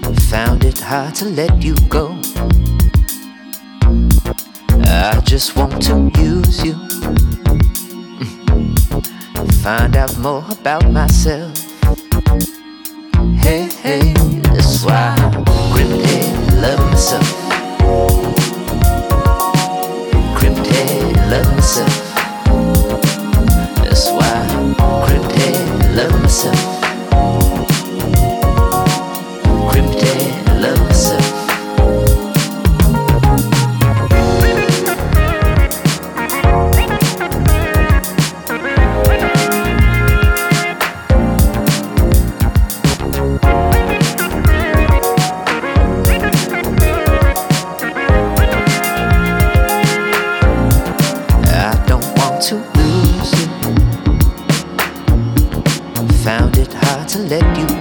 Found it hard to let you go. I just want to use you. Find out more about myself. Hey, hey, that's why I criminally love myself. Criminally love myself. That's why I criminally love myself. Criminally love myself. To lose you. Found it hard to let you